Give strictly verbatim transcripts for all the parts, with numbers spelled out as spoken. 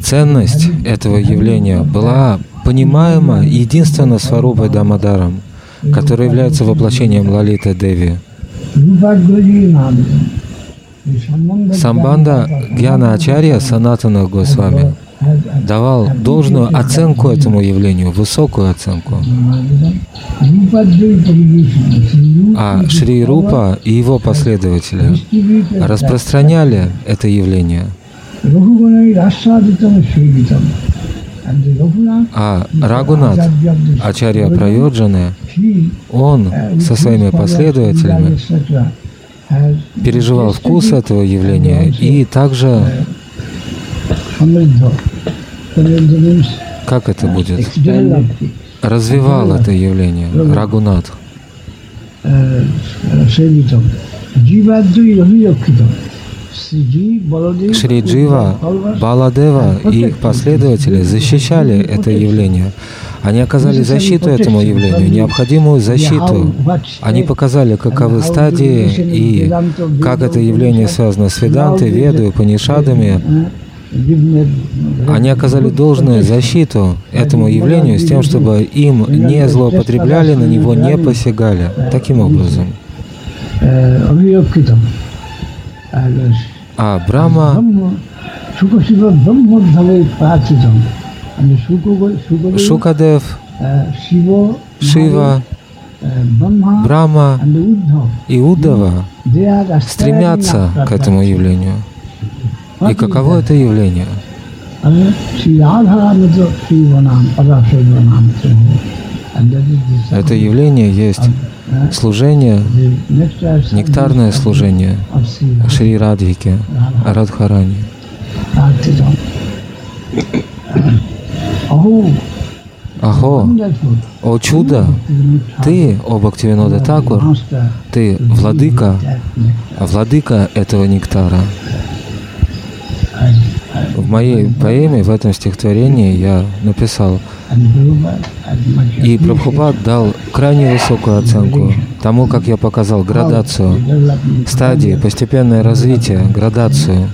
ценность этого явления была понимаема единственно Сварупой Дамодаром, который является воплощением Лалита Деви. Самбанда Гьяна Ачарья Санатана Госвами давал должную оценку этому явлению, высокую оценку. А Шри Рупа и его последователи распространяли это явление. А Рагунат, Ачарья Прайоджаны, он со своими последователями переживал вкус этого явления и также, как это будет, развивал это явление, Рагунат. Шри Джива, Баладева и их последователи защищали это явление. Они оказали защиту этому явлению, необходимую защиту. Они показали, каковы стадии и как это явление связано с Ведантой, Ведой, Панишадами. Они оказали должную защиту этому явлению с тем, чтобы им не злоупотребляли, на него не посягали. Таким образом. А Брахма, Шукадев, Шива, Брахма и Уддава стремятся к этому явлению. И каково это явление? Это явление есть служение, нектарное служение Шри Радхике, Радхарани. Ахо, о чудо! Ты, о Бхактивинода Такур, ты владыка, владыка этого нектара. В моей поэме, в этом стихотворении я написал, и Прабхупад дал крайне высокую оценку тому, как я показал градацию, стадии, постепенное развитие, градацию.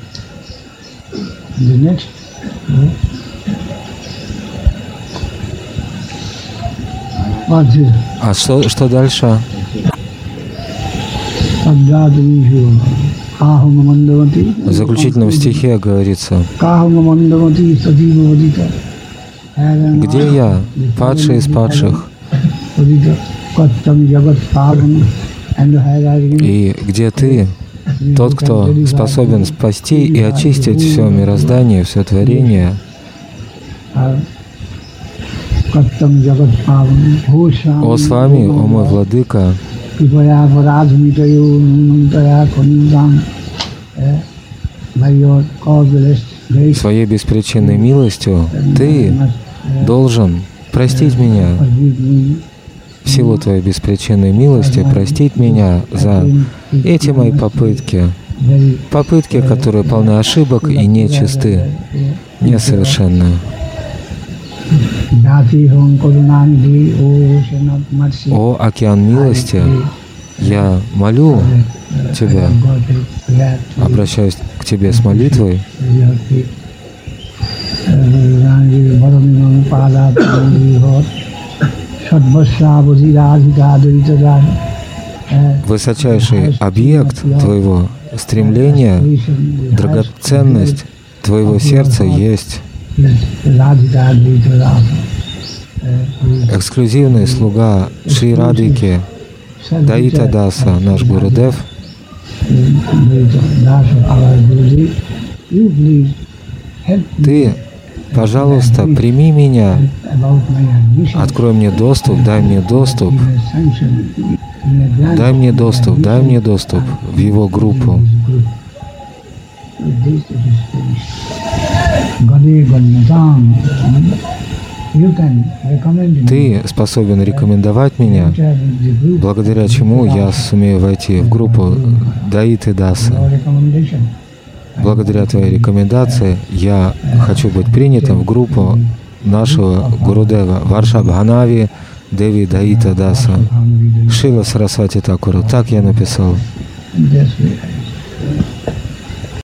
А что, что дальше? В заключительном стихе говорится: где я, падший из падших, и где ты, тот, кто способен спасти и очистить все мироздание, все творение. О с вами, о мой владыка, своей беспричинной милостью ты должен простить меня, в силу твоей беспричинной милости, простить меня за эти мои попытки, попытки, которые полны ошибок и нечисты, несовершенны. О океан милости, я молю Тебя, обращаюсь к Тебе с молитвой, высочайший объект Твоего стремления, драгоценность Твоего сердца есть эксклюзивный слуга Шри Радхики, Даита Даса, наш Гурудев. Ты, пожалуйста, прими меня, открой мне доступ, дай мне доступ, дай мне доступ, дай мне доступ в его группу. Ты способен рекомендовать меня, благодаря чему я сумею войти в группу Даиты Даса. Благодаря твоей рекомендации я хочу быть принятым в группу нашего Гурудева Варшабханави Деви Даита Даса, Шила Сарасвати Такура. Так я написал.